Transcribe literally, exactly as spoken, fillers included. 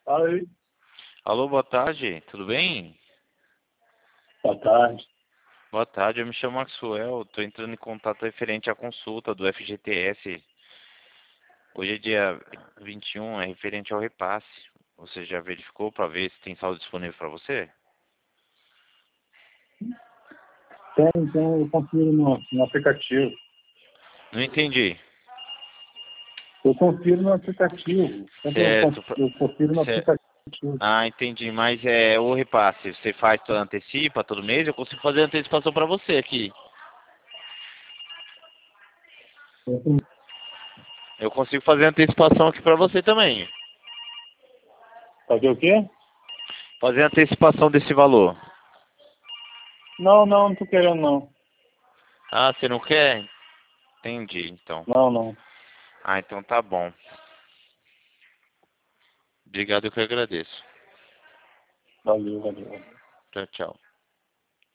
Fala aí. Alô, boa tarde, tudo bem? Boa tarde. Boa tarde, eu me chamo Maxwell, estou entrando em contato referente à consulta do F G T S. Hoje é dia vinte e um, é referente ao repasse. Você já verificou para ver se tem saldo disponível para você? Tem, tem, eu confiro no, no aplicativo. Não entendi. Eu confiro no aplicativo. Sempre eu, Certo. conf- eu confiro no Certo. aplicativo. Ah, entendi, mas é o repasse, você faz, antecipa todo mês? Eu consigo fazer antecipação para você aqui. Eu consigo fazer antecipação aqui para você também. Fazer o quê? Fazer antecipação desse valor. Não, não, não tô querendo não. Ah, você não quer? Entendi, então. Não, não. Ah, então tá bom. Obrigado, eu que agradeço. Valeu, valeu. Tchau, tchau.